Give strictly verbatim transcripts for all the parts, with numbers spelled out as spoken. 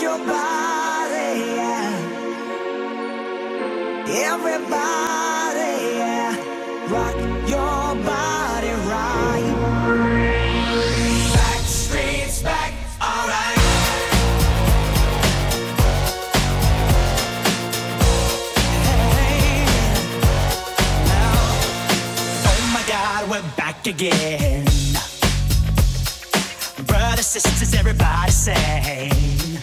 your body, yeah. Everybody, yeah. Rock your body right. Back streets back, alright. Hey, now, oh my God, we're back again. Brothers, sisters, everybody sing.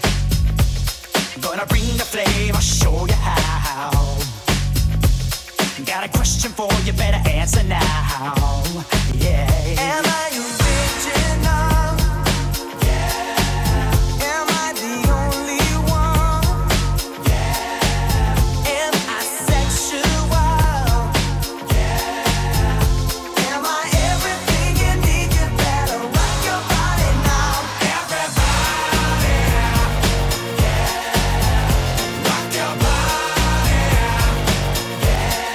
Gonna bring the flame, I'll show you how. Got a question for you, better answer now. Yeah. Am I original? Yeah. Am I the only one? Yeah. Am I sexual? Yeah. Am I everything you need? You better rock your body now. Everybody, yeah. Rock your body, yeah.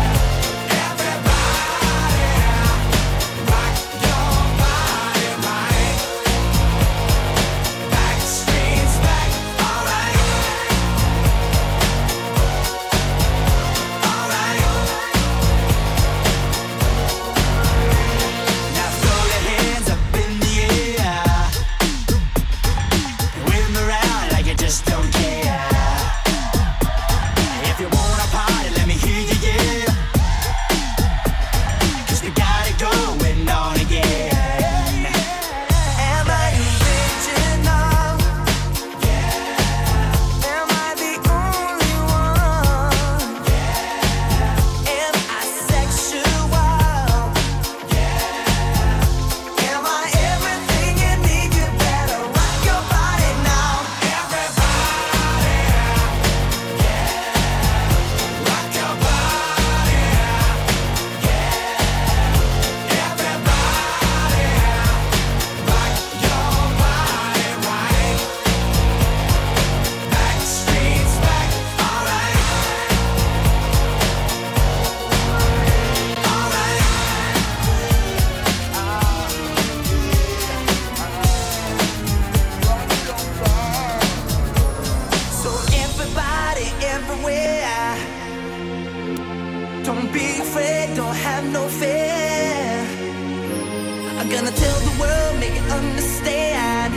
Don't be afraid, don't have no fear. I'm gonna tell the world, make it understand.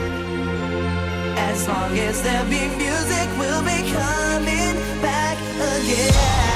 As long as there be music, we'll be coming back again.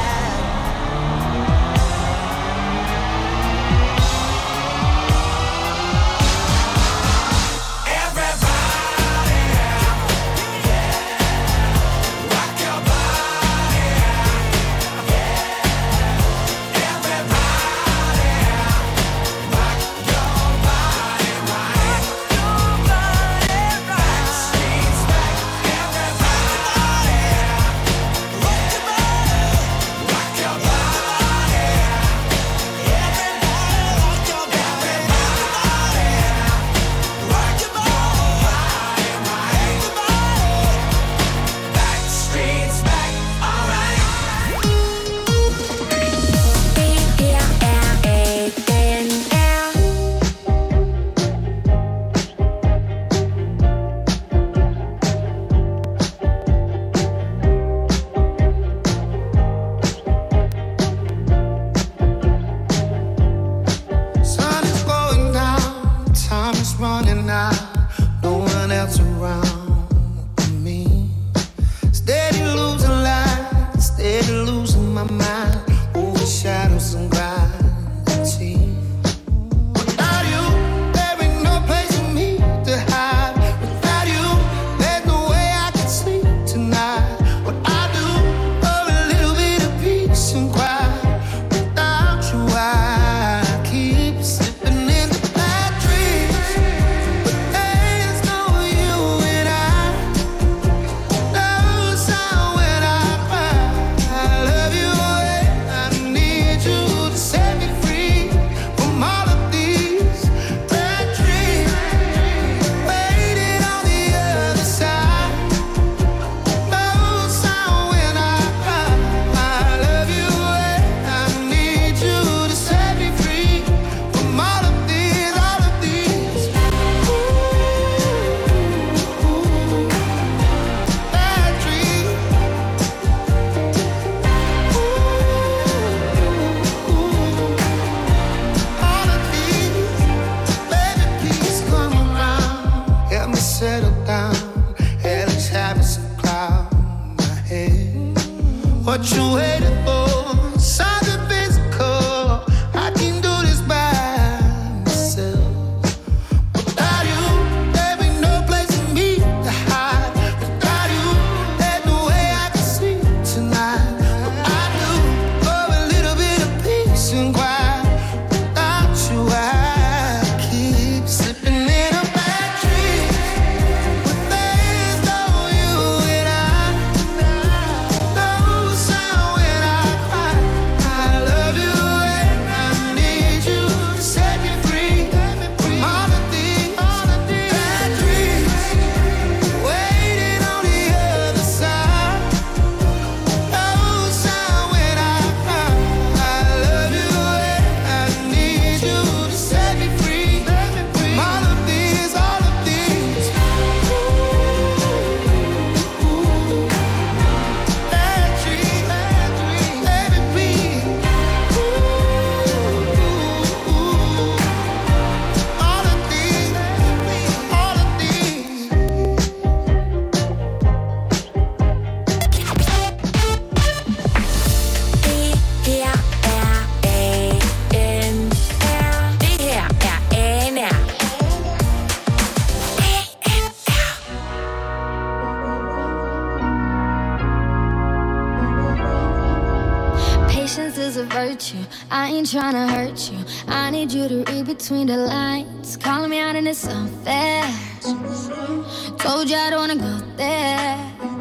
hurt you. I ain't tryna hurt you. I need you to read between the lines. Calling me out and it's unfair. Told you I don't wanna go there.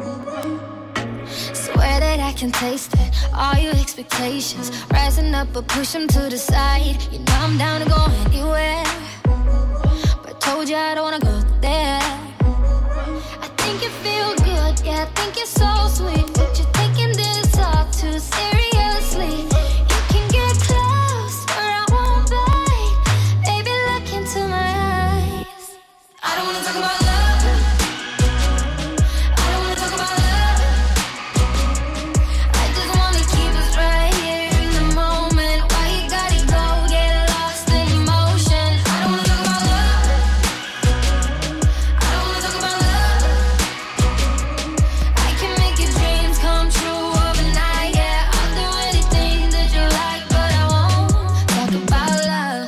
Swear that I can taste it. All your expectations rising up, but push them to the side. You know I'm down to go anywhere, but told you I don't wanna go there. I think you feel good, yeah, I think you're so sweet, but you're taking this all too seriously. You can get close, but I won't bite. Baby, look into my eyes. I don't wanna talk about love. I don't wanna talk about love. I just wanna keep us right here in the moment. Why you gotta go get lost in emotion? I don't wanna talk about love. I don't wanna talk about love. I can make your dreams come true overnight. Yeah, I'll do anything that you like, but I won't talk about love.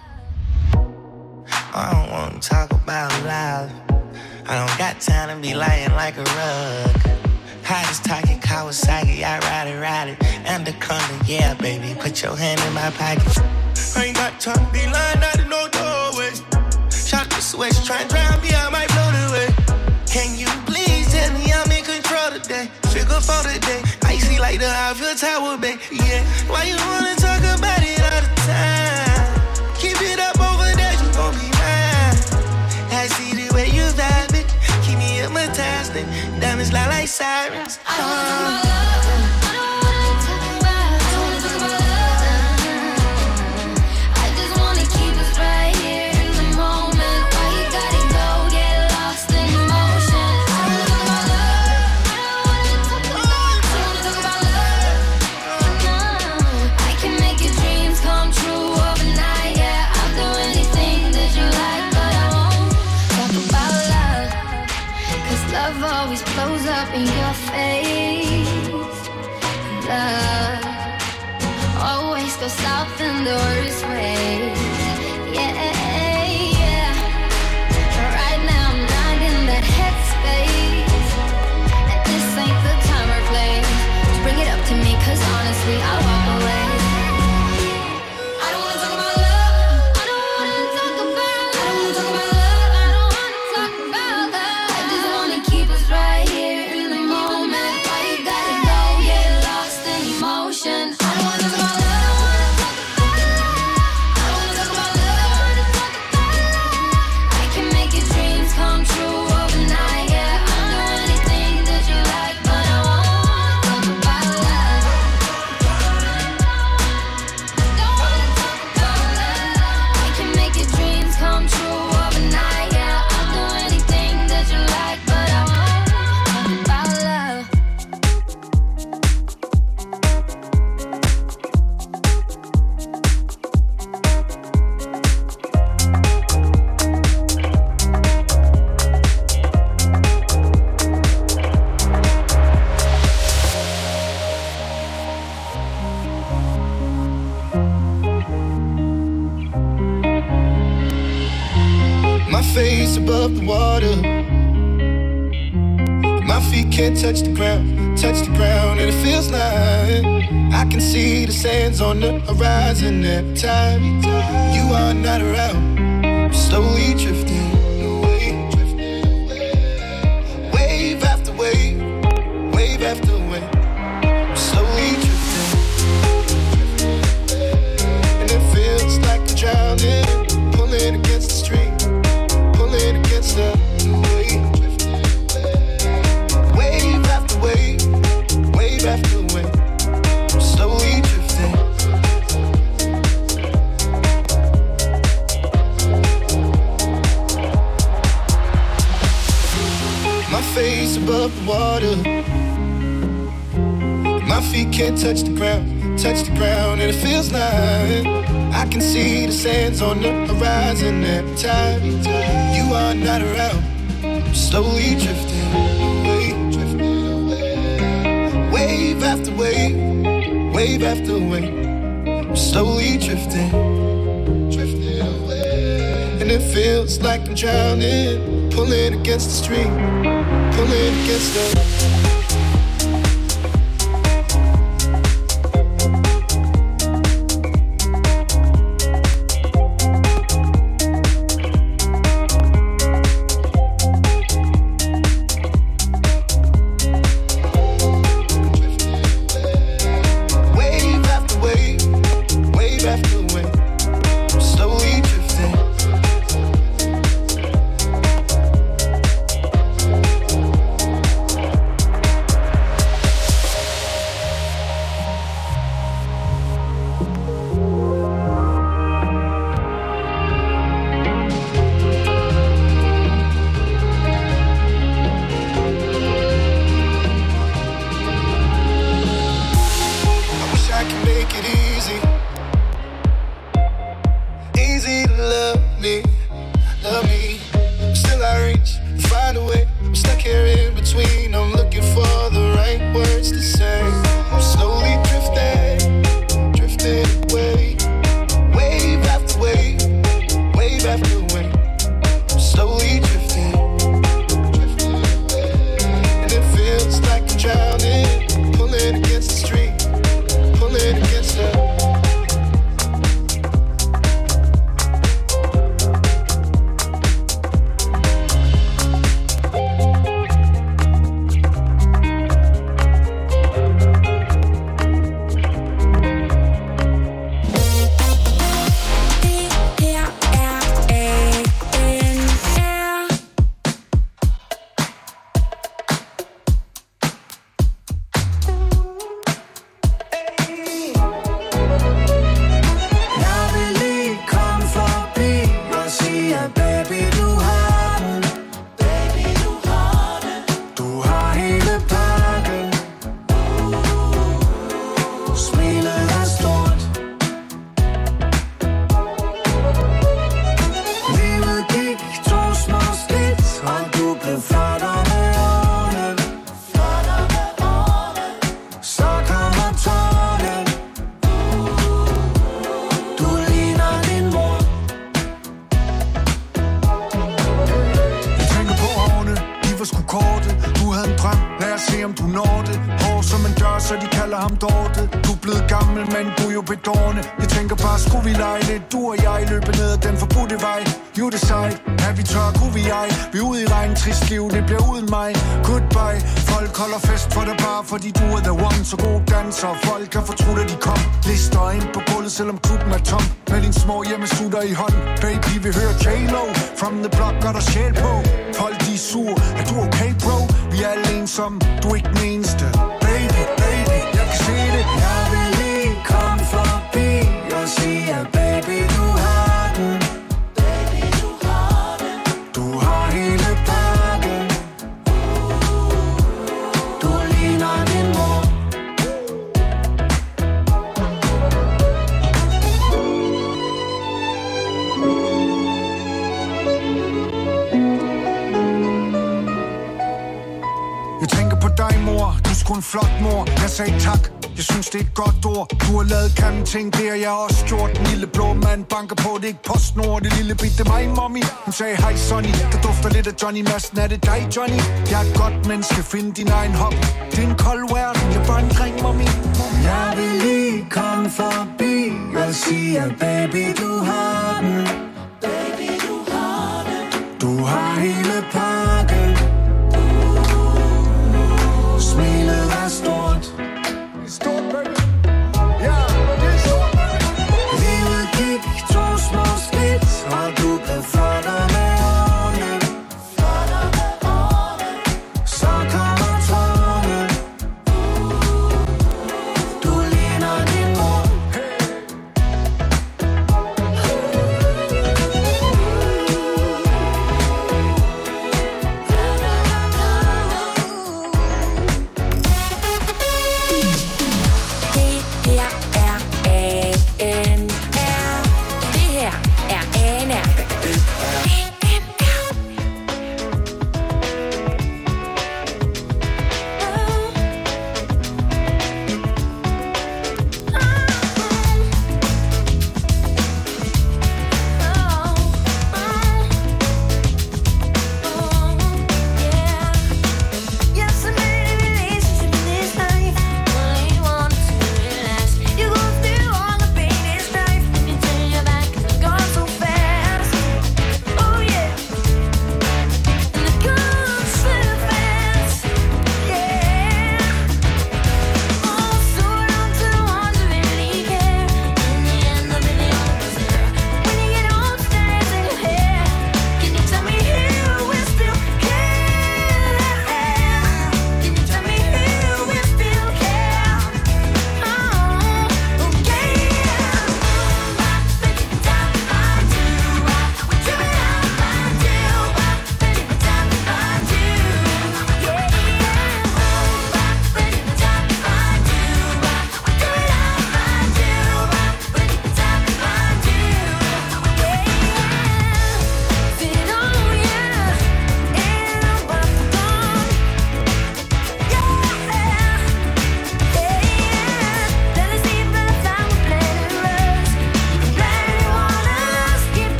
I don't wanna talk about love. I don't got time to be lying like a rug. Hottest talking Kawasaki, I ride it, ride it. Anaconda, yeah, baby, put your hand in my pocket. I ain't got time to be lying out in no doorway. Shot the switch, try and drown me, I might blow the way. Can you please tell me I'm in control today? Figure for today, icy like the Eiffel Tower, baby, yeah. Why you wanna talk about it all the time? Keep it up over there, you gon' be mine. I see the way you vibe it, keep me hypnotized, and diamonds lie like sirens. I don't wanna talk about love. I don't wanna talk about, I don't wanna talk about love. I just wanna keep us right here in the moment. Why you gotta go get lost in emotion? I don't wanna talk about love. I don't wanna talk about, I don't wanna talk about love. No, I can make your dreams come true overnight. Yeah, I'll do anything that you like, but I won't talk about love. 'Cause love always blows up in your face. Love always goes south in the worst ways. Yeah, yeah. But right now I'm not in that headspace, and this ain't the time or place to bring it up to me, 'cause honestly I'll walk away. I don't wanna talk about love. I don't wanna talk about, I don't wanna talk about love. I don't wanna talk about love. I just wanna keep us right here in the moment. Why you gotta go get lost in emotion? I don't wanna talk about love. I don't wanna talk about love. I can make your dreams come true overnight. Yeah, I'll do anything that you like, but I won't talk about love. Don't wanna talk about love. I can make your dreams come true overnight. Yeah, I'll do anything that you like, but I won't talk about love. My face above the water, my feet can't touch the ground, touch the ground, and it feels like I can see the sands on the horizon every time you are not around. I'm slowly drifting away, wave after wave, wave after wave. I'm slowly drifting, and it feels like I'm drowning, pulling against the stream, pulling against the wave. Wave after wave, wave after wave. I'm slowly drifting. My face above the water, my feet can't touch the ground, touch the ground, and it feels like I can see the sands on the horizon every time you are not around. I'm slowly drifting away, drifting away. Wave after wave, wave after wave. I'm slowly drifting, drifting away. And it feels like I'm drowning, pulling against the stream, pulling against the du når det. Hår som en dør, så de kalder ham Dorte. Du er blevet gammel, men du er jo bedårende. Jeg tænker bare, skulle vi lege lidt? Du og jeg løber ned ad den forbudte vej. You decide, er vi tør, kunne vi ej? Vi er ude i regn, trist liv, det bliver uden mig. Goodbye, folk holder fest for dig bare, fordi du er the one. Så god danser, folk kan fortrude, at de kom. Lister ind på gulvet, selvom klubben er tom. Med din små hjemmesutter i hånden. Baby, vi hører J-Lo. From the block, gør der sjæl på. Folk, de er sur, er du okay, bro? Vi er alle ensomme, du er ikke den eneste. Baby, baby, jeg kan se det. Jeg vil lige komme forbi og sige, at baby, du har den. Baby, du har den. Du har hele pakken. Du ligner din mor. Jeg tænker på dig, mor. Du er sgu en flot mor. Jeg sagde tak. Jeg synes, det er et godt ord. Du har lavet kæmpe ting, det har jeg også gjort. Den lille blå mand banker på, det er ikke PostNord. Det lille bitte mig, mommy. Hun sagde, hej Sonny. Der dufter lidt af Johnny Madsen. Er det dig, Johnny? Jeg er et godt menneske, find din egen hop. Det er en kold verden, jeg er bare en dreng, mommy. Jeg vil lige komme forbi og sige, at baby, du har den. Baby, du har den. Du har hele pakken. Smilet er stort. Stort, baby. Ja, det er stort, baby. Livet gik to små skridt, og du blev flottere med årene. Flottere med årene. Så kommer tårne. Du ligner din mor.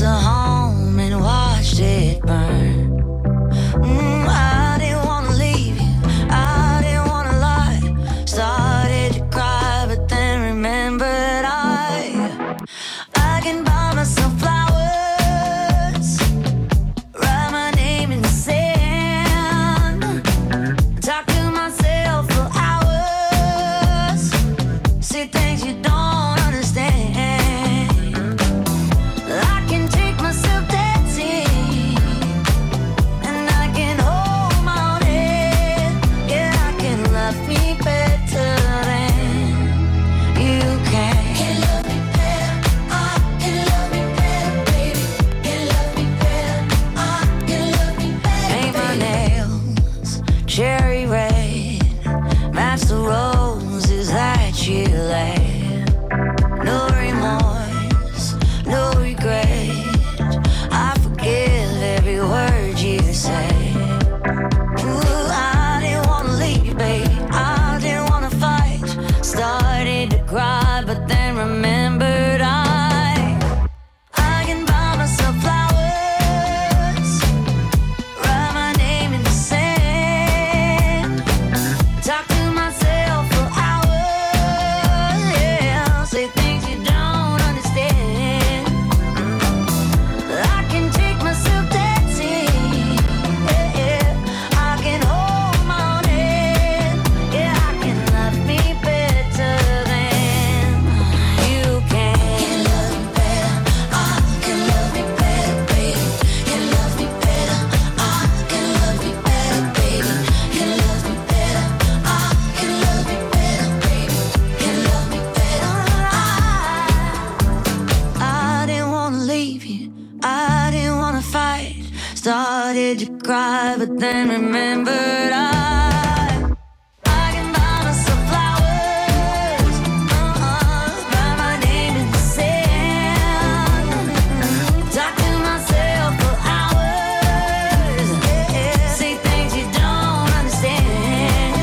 a home and watched it burn. Mm, I didn't wanna leave you, I didn't wanna lie. Started to cry, but then remembered I I can buy myself flowers, write my name in the sand, talk to myself for hours, say things you don't understand. I can take myself dancing, and I can hold my own head. Yeah, I can love me better than you can. Can love me better, I can love me better, baby. Can love me better, I can love me better. Paint my nails cherry red, match the roses that you laid. No remorse, no regret. I forgive every word you say. Ooh, I didn't wanna leave, babe. I didn't wanna fight. Started to cry, but then remembered I I can buy myself flowers, write my name in the sand, talk to myself for hours. Yeah, say things you don't understand. I can take myself dancing. Yeah, yeah. I can hold my own head. Yeah, I can love me better than you can. Can love me better, I can love me better, baby. Can love me better, I can love me better, baby. Can love me better, I can love me better, baby. Can love me better, I I didn't wanna leave you, I didn't wanna fight. Started to cry, but then remembered I I can buy myself flowers, uh-uh, write my name in the sand, talk to myself for hours. Yeah, say things you don't understand.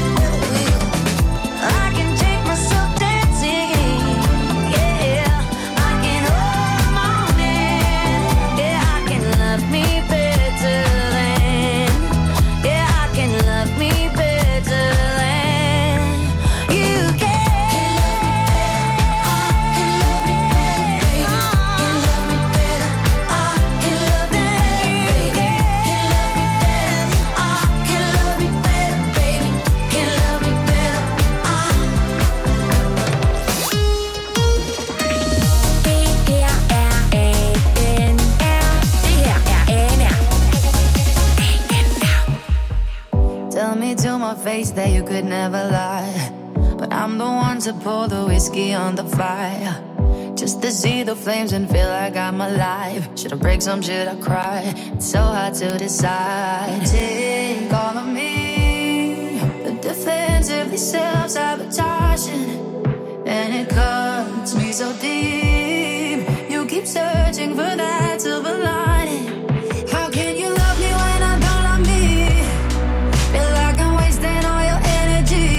I can take myself dancing. Yeah, I can hold my own hand. Yeah, I can love me better than. Yeah, I can love me better than you can. Can love me better, I can love me better, baby. Can love me better, I can love me better, baby. Can love me better, I can Tell me to my face that you could never lie, but I'm the one to pour the whiskey on the fire, just to see the flames and feel like I'm alive. Should I break some, should I cry? It's so hard to decide. Take all of me, the defensively self-sabotaging, and it cuts me so deep. You keep searching for that silver lining. How can you love me when I don't love me? Feel like I'm wasting all your energy.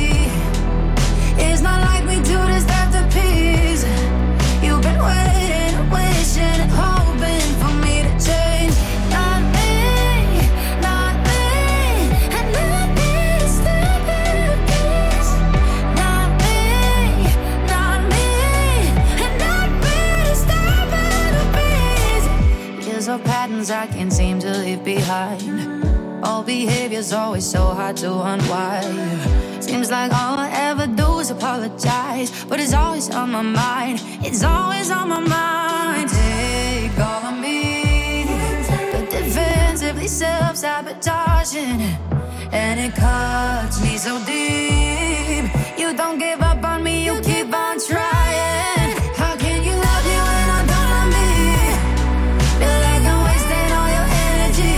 It's not like we do this after peace. You've been waiting, wishing and hoping for me to change. Not me, not me, and not me to step in peace. Not me, not me, and not me to step in peace. Just so patterns I can't seem to leave behind. All behavior's always so hard to unwind. Seems like all I ever do is apologize, but it's always on my mind. It's always on my mind. Take all of me, but defensively self-sabotaging, and it cuts me so deep. You don't give up on me, you keep on trying. How can you love me when I don't love me? Feel like I'm wasting all your energy.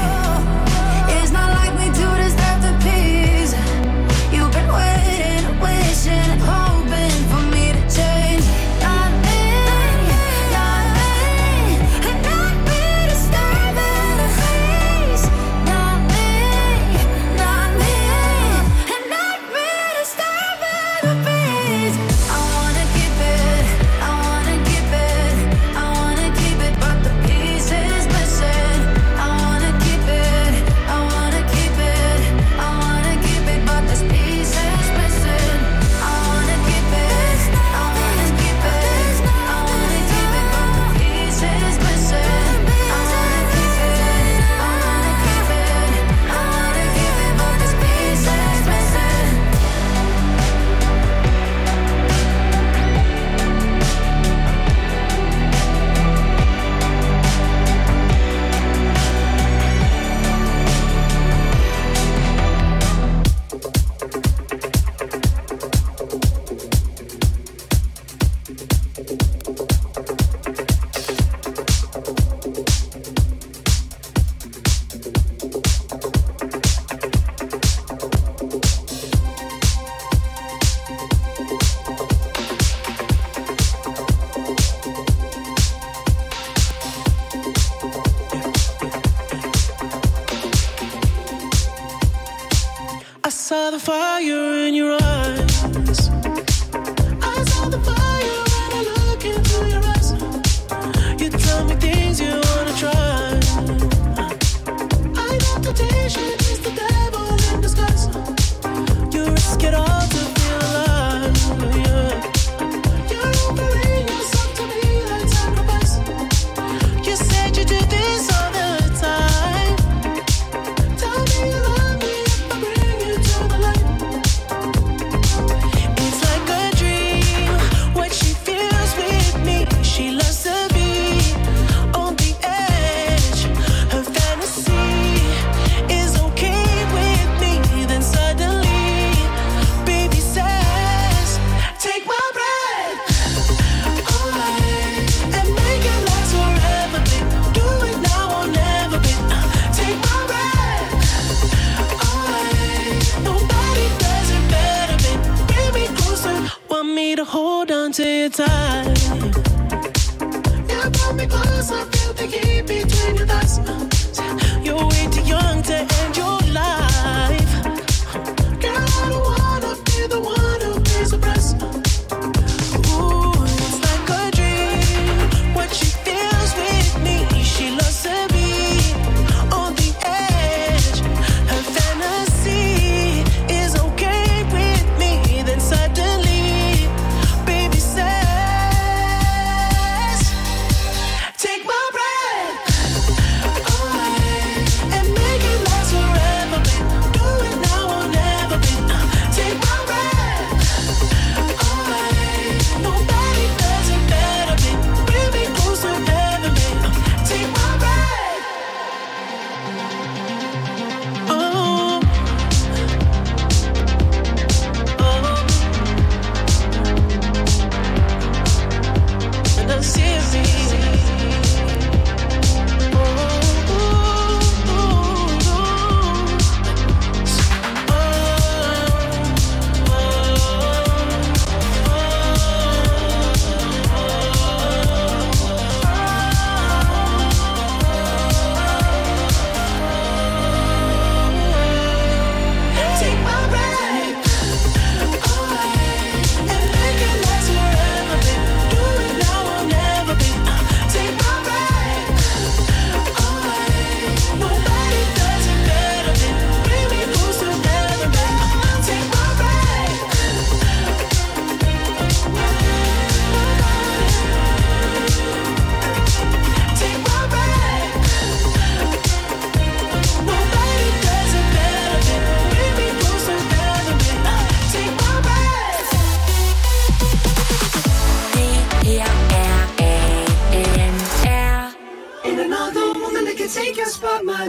It's not like we do this after peace. You've been waiting, wishing and hoping for me to change. Not me, not me, and not me to step in the face. Not me, not me, and not me to step in the hold on to your time. You pull me close, I feel the heat between your thighs. You're way too young to end your life. Girl, I don't wanna be the one who pays the price. Ooh, it's like a dream. What she feels with me, she loves to be on the edge. Her fantasy is okay with me. Then suddenly, baby says, take my breath away and make it last forever, babe. Do it now or never, babe. Take my breath away. Nobody does it better, babe. Bring me close to heaven, babe. Take my breath. Oh, oh, and I'm serious. Oh, oh, take my breath away and make it last forever, babe. Do it now or never, babe. Take my breath away. Nobody does it better, babe. Bring me close to heaven, babe. Take my breath. Take my breath. Nobody does it better, babe. Bring me close to heaven, babe. Take my breath. In another woman that can take your spot, man.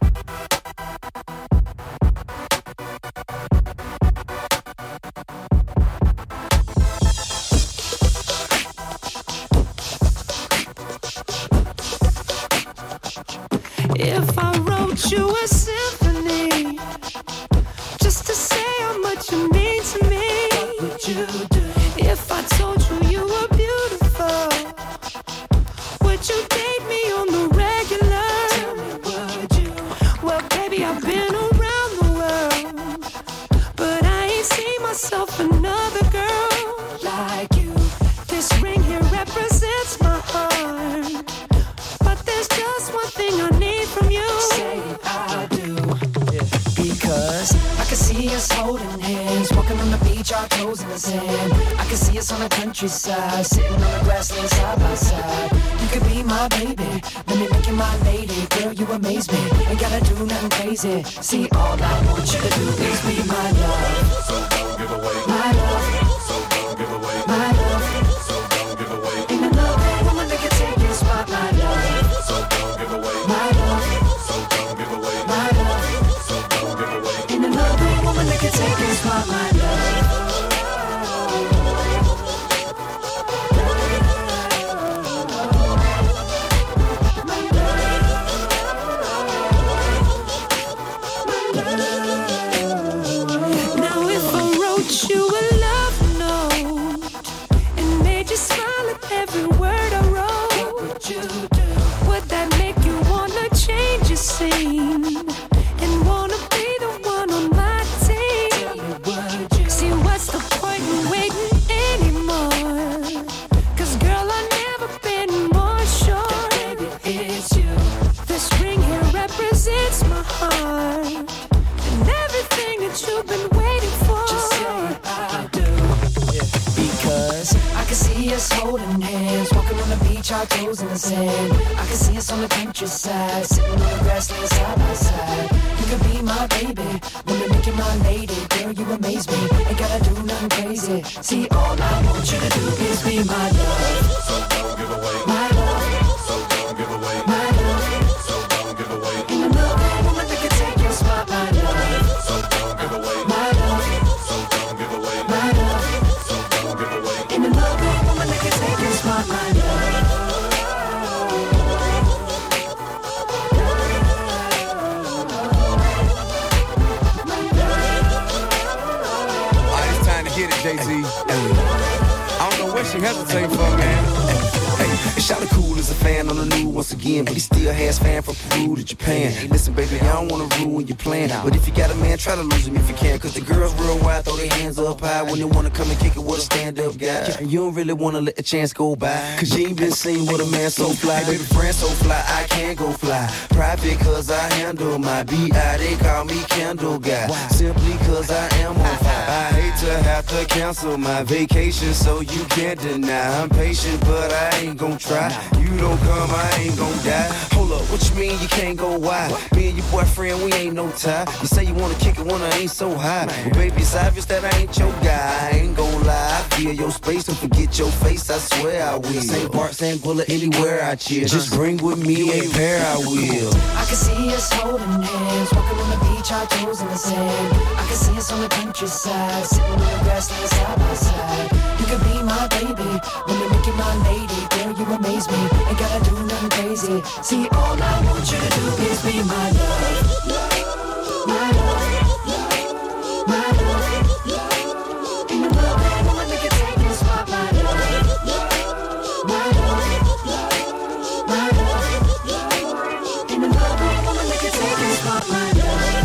If I wrote you a symphony just to say how much you mean to me, what would you do? If I told you you were beautiful, would you date me on the regular? Tell me, would you? Well, baby, I've been around the world, but I ain't seen myself another girl like you. This ring here represents my heart, but there's just one thing I need from you. Say I do. Because I can see us holding hands, walking on the beach, our toes in the sand. I can see us on the countryside, sitting on the grassland side by side. You could be my baby, let me make you my lady. Girl, you amaze me, ain't gotta do nothing crazy. See, all I want you to do is be my love. So don't give away my love. So don't give away my love. So don't give away. Ain't another woman that can take your spot, my love. So don't give away my love. So don't give away my love. So don't give away. Ain't another woman that can take your spot, my love. Now if I wrote you a love note and made you smile at every word I wrote, What would you do? would that make you wanna change your scene and wanna be the one on my team? Tell me, would you? See, what's the point in waiting anymore? 'Cause girl, I've never been more sure. Baby, it's you. This ring here represents my heart and everything that you've been waiting for. Just say I do. Because I can see us holding hands, walking on the beach, our toes in the sand. I can see us on the countryside, sitting on the grassland side by side. You could be my baby, let me make you my lady. Girl, you amaze me, ain't gotta do nothing crazy. See, all I want you to do is be my love. So don't give away my love. So don't give away my love. So don't give away. Ain't another woman that can take your spot, my love. So don't give away my love. So don't give away my love. So don't give away. Ain't another woman that can take your spot, my love. Jay-Z. I don't she hesitating for, man? Hey, Shawty cool as a fan on the news once again, but he still has fan from Peru to Japan. Hey, listen, baby, I don't wanna ruin your plan, but if you got a man, try to lose him if you can. Cause the girls real wild, throw their hands up high when they wanna come and kick it with a stand-up guy. And you don't really wanna let the chance go by, cause you ain't been seen with a man so fly. Baby, friend so fly, I can't go fly. Private cause I handle my B I, they call me Candle Guy. Simply cause I am on fire. I hate to have to cancel my vacation, so you can't deny. I'm patient, but I ain't gon' try. You don't come, I ain't gon' die. Hold up, what you mean you can't go wide? Me and your boyfriend, we ain't no tie. You say you wanna kick it when I ain't so high. Well, baby, it's obvious that I ain't your guy. I ain't gon' lie, I feel your space and forget your face, I swear I will. Saint Bart, Saint Bullet, anywhere I chill. Just bring with me a pair, I will. I can see us holding hands, walking on the beach, our toes in the sand. I can see us on the countryside, sitting on the grassland side by side. You could be my baby, when you make you my lady. Girl, you amaze me, ain't gotta do nothing crazy. See, all I want you to do is be my love. My love, my love. In the world, I wanna make it take your spot, my love. My love, my love. In the world, I wanna make it take your spot, my love.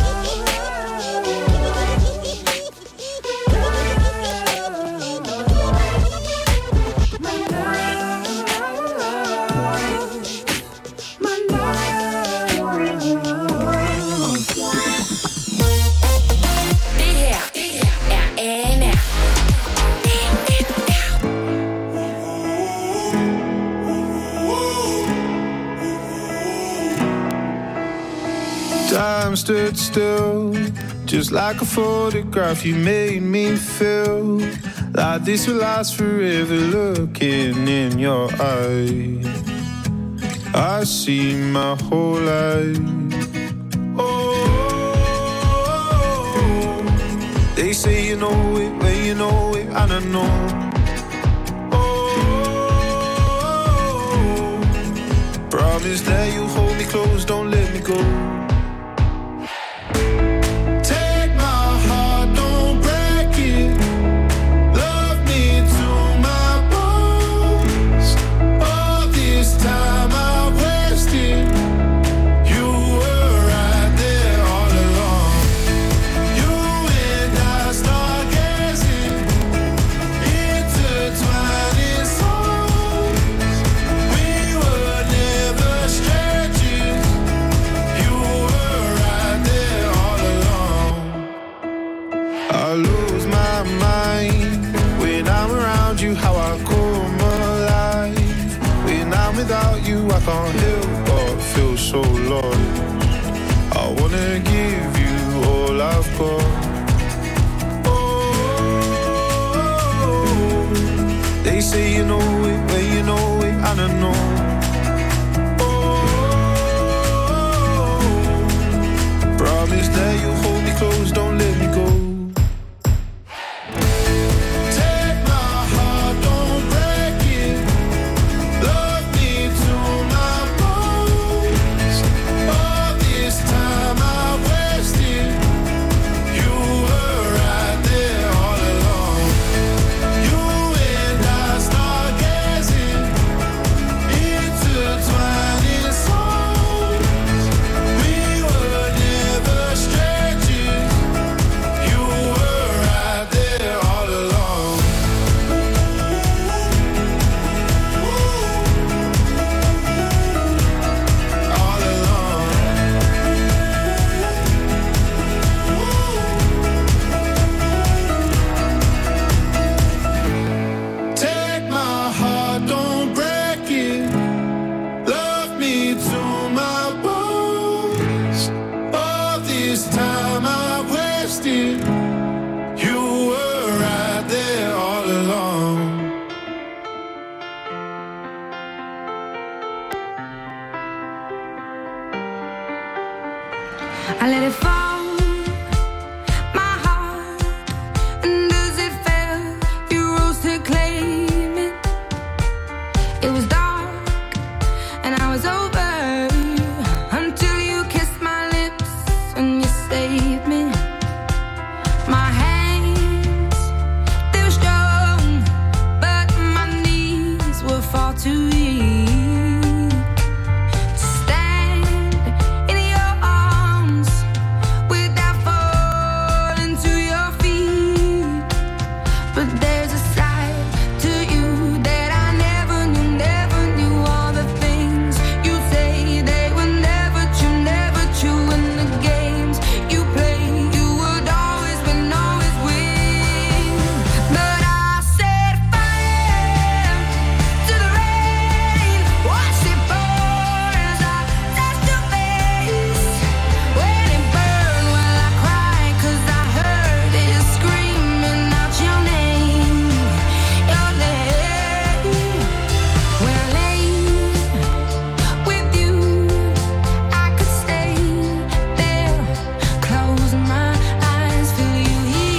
Time stood still, just like a photograph. You made me feel like this will last forever. Looking in your eyes, I see my whole life. Oh, they say you know it when you know it, and I know. Oh, promise that you hold me close, don't let me go. Without you, I can't help but feel so lost. I wanna give you all I've got. Oh, they say you know it when you know it, and I know. Oh, promise that you'll hold me close, don't let me go. I let it fall, my heart, and as it fell, you rose to claim it. It was dark, and I was over, until you kissed my lips and you saved me. My hands, they were strong, but my too weak to stand in your arms without falling to your feet. But there's a side to you that I never knew, never knew. All the things you say, they were never true, never true. And the games you play, you would always win, always win. But I set fire to the rain, watched it pour as I touched your face. When it burned, well I cried 'cause I heard it screaming out your name, your name. When I lay with you, I could stay there, close my eyes, feel you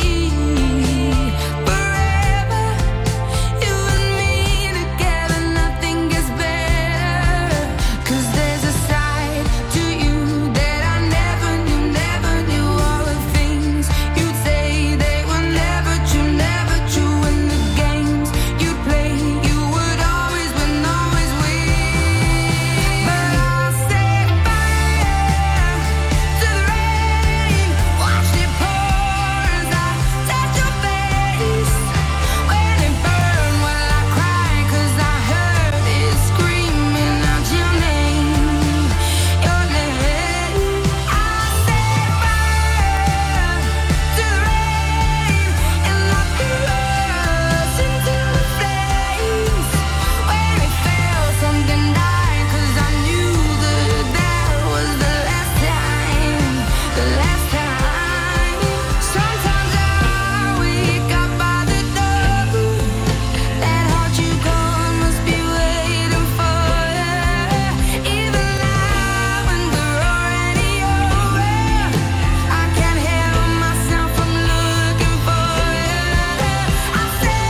here forever. You and me together, nothing gets better. 'Cause there's a side to you that I never knew, never knew. All the things you'd say, they were never true, never true. And the games you play, you would always win, always win. But I set fire to the rain, watched it pour as I touched your face. When it burned, well I cried 'cause I heard it screaming out your name, your name. I set fire to the rain and locked us into the flames. When it felt something died 'cause I knew that that was the last time, the last time. Sometimes I wake up by the door, that heart you gone must be waiting for you. Even now when we're already over, I can't help myself from looking for you. I set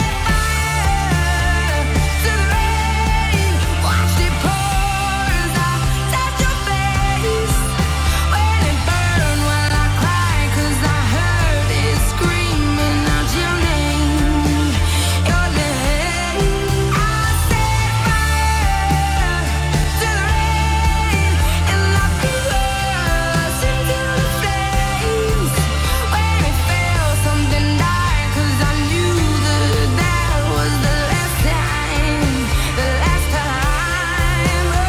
fire to the rain, watched it pour as I touched your face. When it burned, well I cried 'cause I heard it screaming out your name, your name. I set fire to the rain and locked us into the flames. When it felt something died 'cause I knew that that was the last time, the last time. Oh,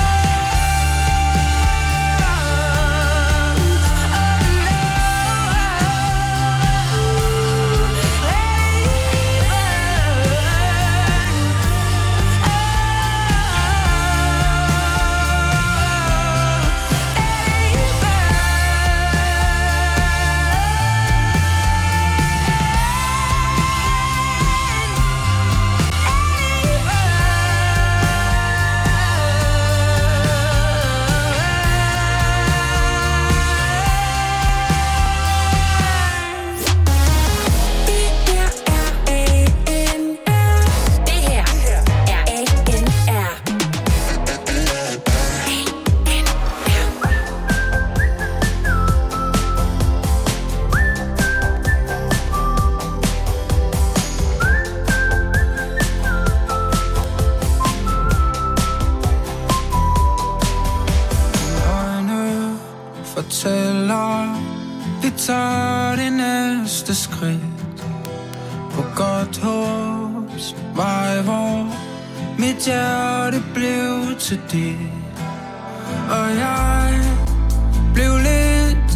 Øjne fortæller, vi tager det næste skridt på godt håbs vej, hvor mit hjerte blev til dit. Og jeg blev lidt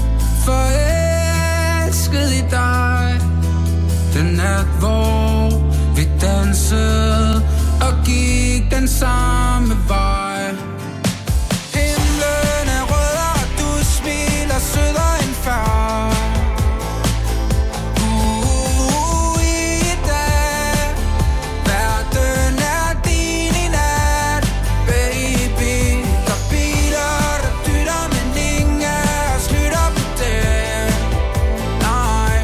forelsket i dig. Den nat, hvor vi dansede og gik den samme vej. Himlen er rød, og du smiler sødere end før. Uh, i dag, verden er din i nat, baby. Der er biler, der dytter, men ingen af os lytter på det. Nej,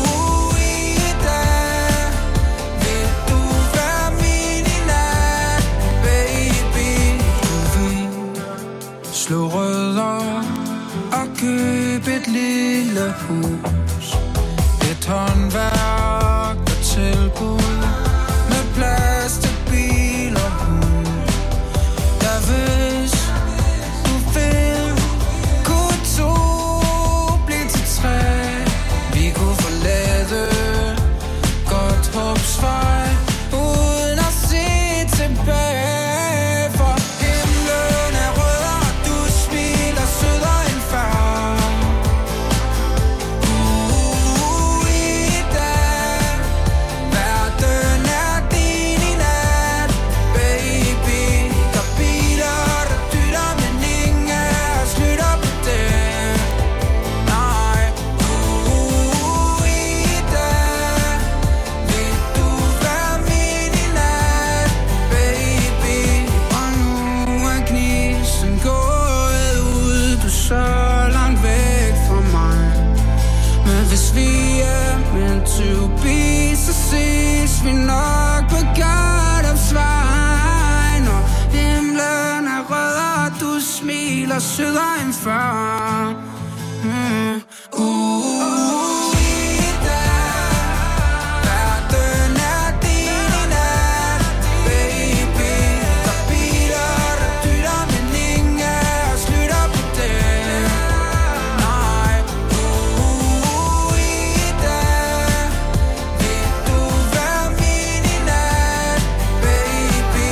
uh, i dag, vil du være min i nat, sødere end før. mm. Uh, Ida, verden er din i nat, baby. Der biler, der dytter, men ingen af os lytter på det. Nej, uh, Ida, vil du være min i nat, baby?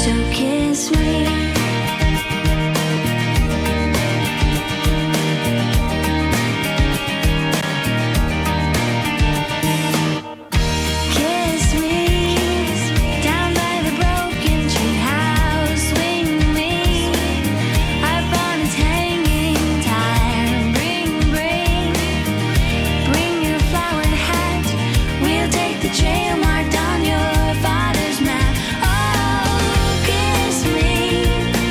So kiss me. Kiss me down by the broken tree house. Swing me up on its hanging tire. Bring, bring, bring your flowered hat. We'll take the trail marked on your father's map. Oh, kiss me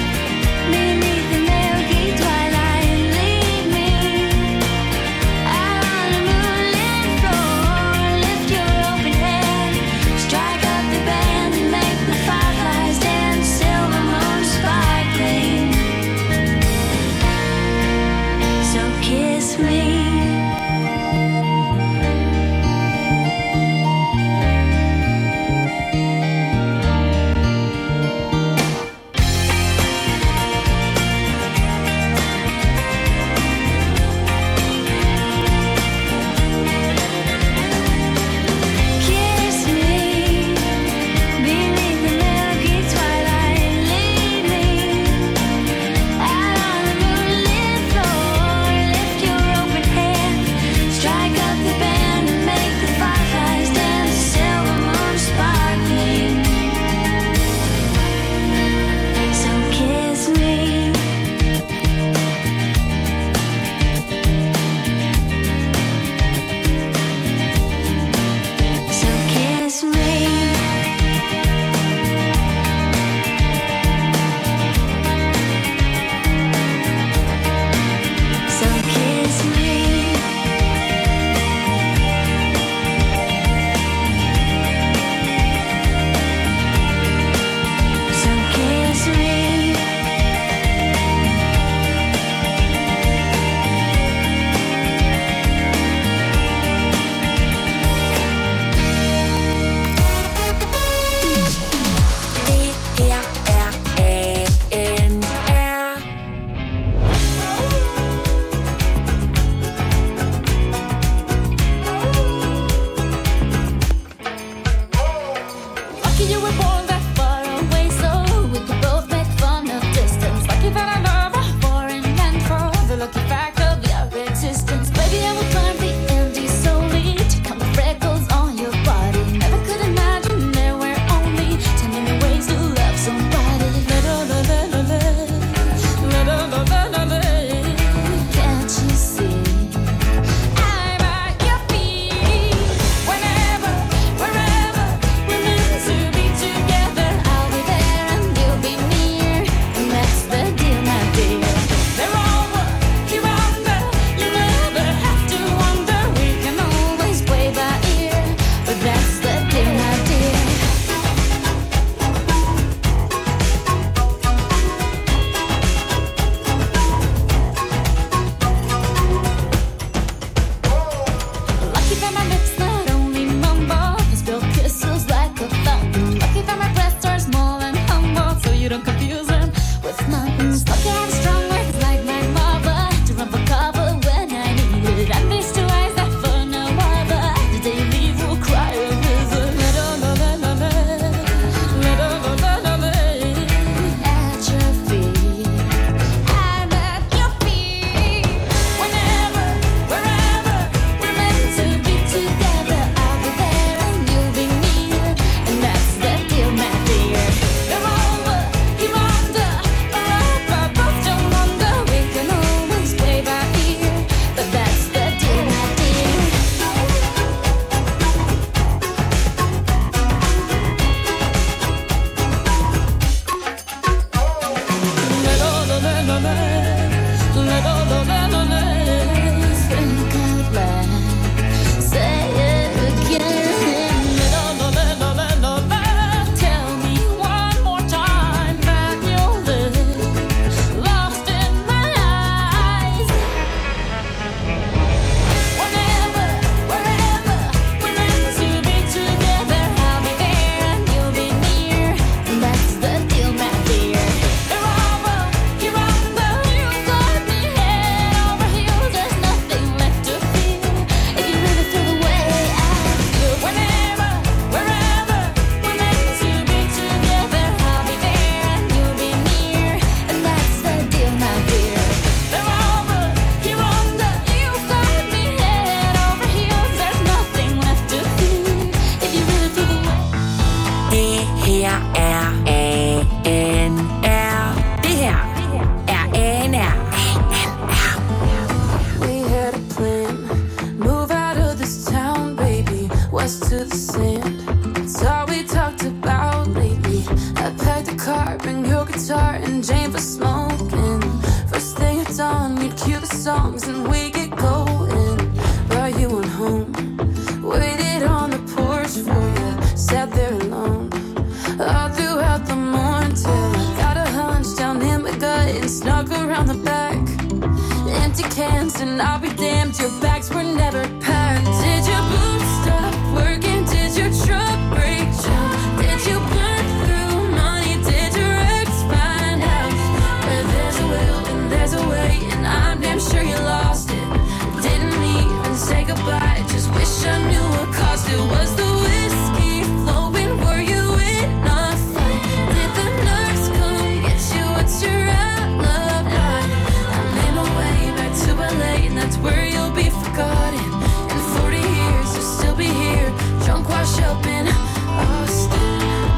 guitar and Jane for smoking. First thing at dawn, we'd cue the songs and we get going. Brought you on home, waited on the porch for you, sat there alone all throughout the morning till I got a hunch down in my gut and snuck around the back. Empty cans and I'll be damned, your bags were never packed. Did your boots stop working? Did your truck break down? Did you burn through money? Did your ex find out? Where there's a will and there's a way, and I'm damn sure you lost it. Didn't even say goodbye, just wish I knew what caused it. Was the whiskey flowing? Were you in a fight? Did the nurse come get you? What's your alibi? I made my way back to L A, and that's where you'll be forgotten. In forty years, you'll still be here, drunk, washed up in Austin.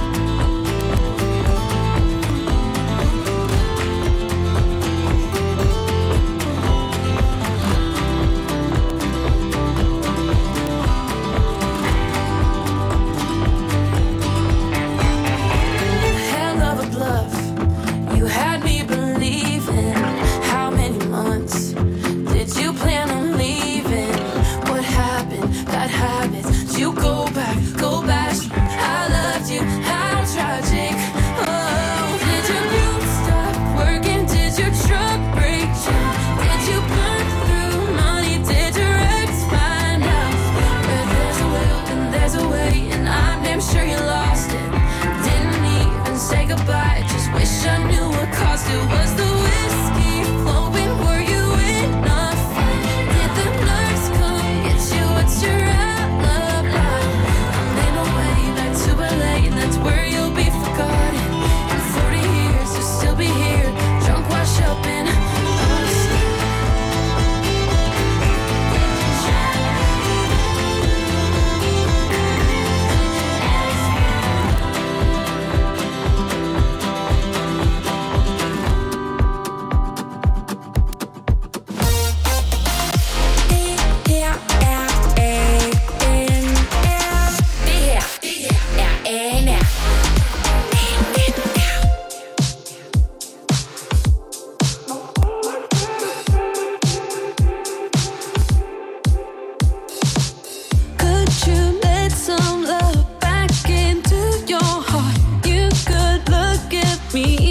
Hell of a bluff, you had me believing. How many months did you plan on leaving? What happened? Bad habits. Did you go back? Go back. I loved you. How tragic. Oh, did your boots stop working? Did your truck break down? Did you burn through money? Did your ex find out? Where there's a will and there's a way, and I'm damn sure you lost it. Didn't even say goodbye, just wish I knew what caused it. Was the whiskey flowing? Were you in a fight? Did the nurse come get you? What's your alibi? I made my way back to L A, and that's where you'll be forgotten. In forty years, you'll still be here, drunk, washed up in Austin. Could you let some love back into your heart? You could look at me